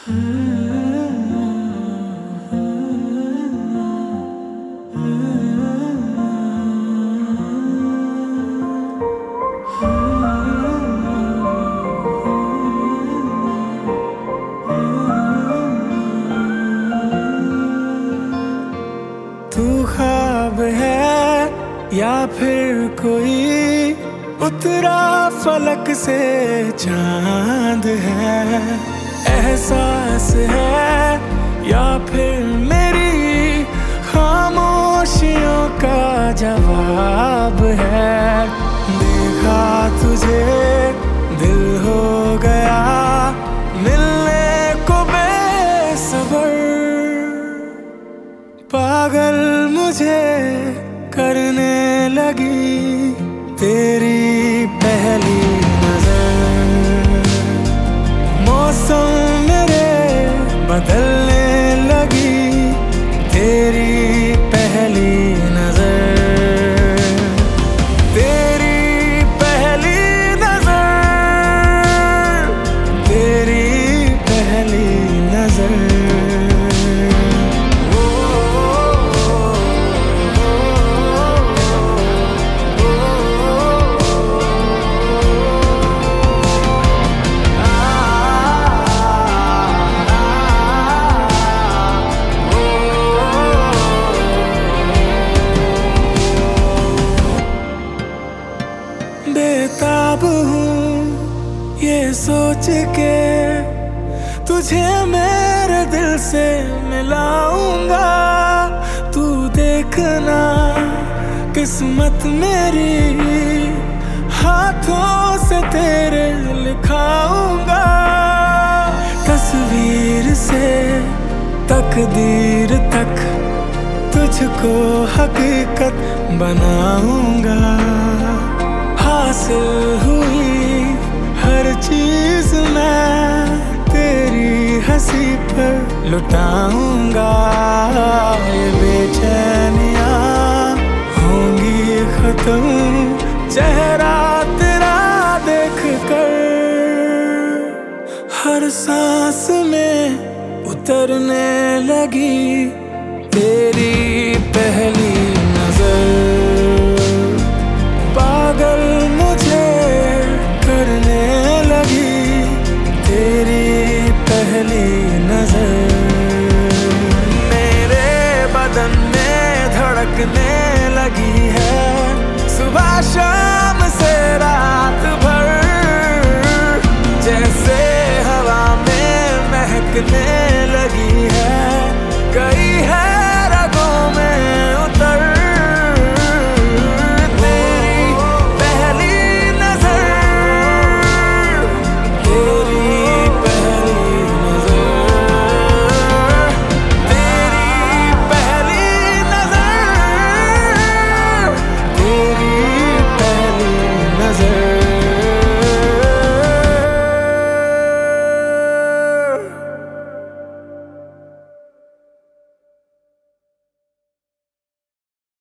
तू ख्वाब है या फिर कोई उतरा फलक से चांद है, एहसास है या फिर मेरी खामोशियों का जवाब है। देखा तुझे दिल हो गया मिलने को बेसब्र, पागल मुझे करने लगी तेरी पहली नजर। मौसम मेरे बदलने लगी तेरी पहली नजर। तेरी पहली नजर, तेरी पहली नजर। बेताब हूँ ये सोच के तुझे मेरे दिल से मिलाऊंगा। तू देखना किस्मत मेरी हाथों से तेरे लिखाऊंगा। तस्वीर से तकदीर तक तुझको हकीकत बनाऊंगा। हासिल हुई हर चीज मैं तेरी हंसी पर लुटाऊंगा। ये बेचैनियां होंगी खत्म चेहरा तेरा देख कर। हर सांस में उतरने लगी तेरी पहली नजर। पागल मुझे करने लगी तेरी पहली नजर। मेरे बदन में धड़कने लगी है सुबह शाम से रात भर। जैसे हवा में महकने